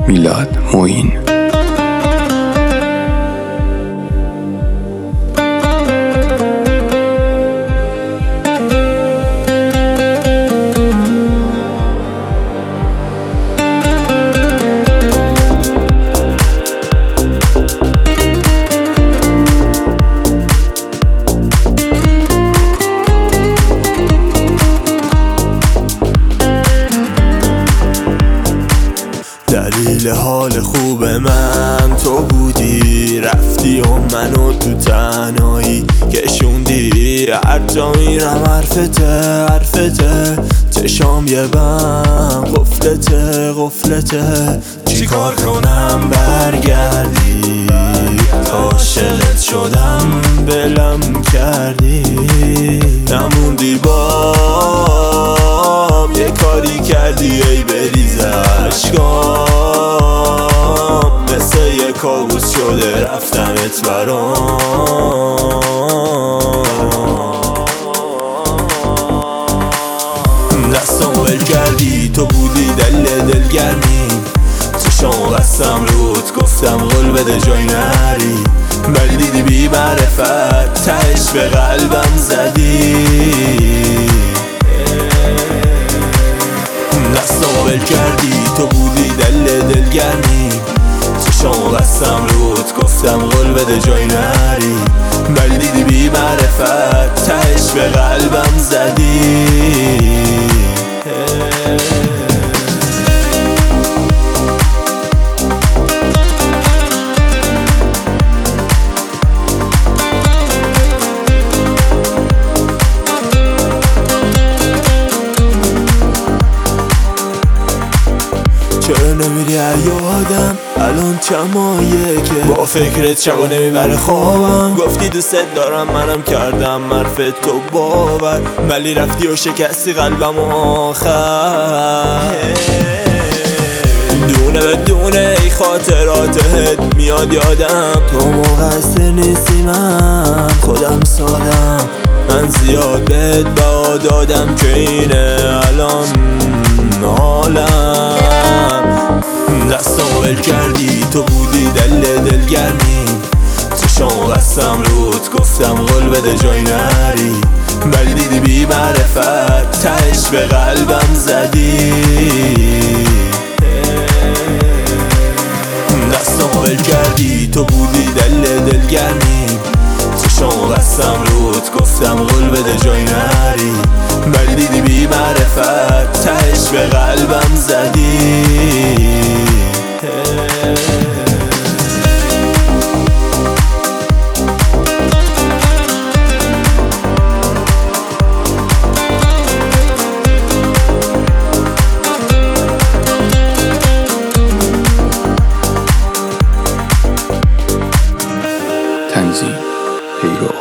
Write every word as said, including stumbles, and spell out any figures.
میلاد معین. دلیل حال خوب من تو بودی، رفتی و منو تو تنهایی کشوندی. هر جا میرم حرفته حرفته، چشام یه بم قفلته قفلته. چی کار کنم برگردی، عاشقت شدم بلم کردی. نموندی بام، یه کاری کردی ای بریز اشکام. مثل یه کابوس شده رفتنت برام. دستم ول کردی، تو بودی دل دلگرمی. چشام بستم رود، گفتم قول بده جای نری. ولی دیدی بی معرفت، تهش به قلبم زدی. دستم ول کردی، تو بودی دل دلگرمی. چشام بستم رود، گفتم قول بده جای نری. ولی دیدی بی معرفت، تهش به قلبم زدی. چرا نمیری یادم الان چمایه که با فکرت شبا نمیبره خوابم. گفتی دوست دارم، منم کردم حرف تو باور. ولی رفتی و شکستی قلبم آخر. دونه به دونه ای خاطراتت میاد یادم. تو مقصر نیستی، من خودم سادم. من زیاد بهت بها دادم که اینه الان حالم. دستم ول کردی، تو بودی دل دلگرمی. چشام بستم رود، گفتم قول بده جای نری. ولی دیدی بی معرفت، تهش به قلبم زدی. دستم ول کردی، تو بودی دل دلگرمی. چشام بستم رود، گفتم قول بده جای نری. ولی دیدی بی معرفت، تهش به قلبم زدی. تنظیم پیرو.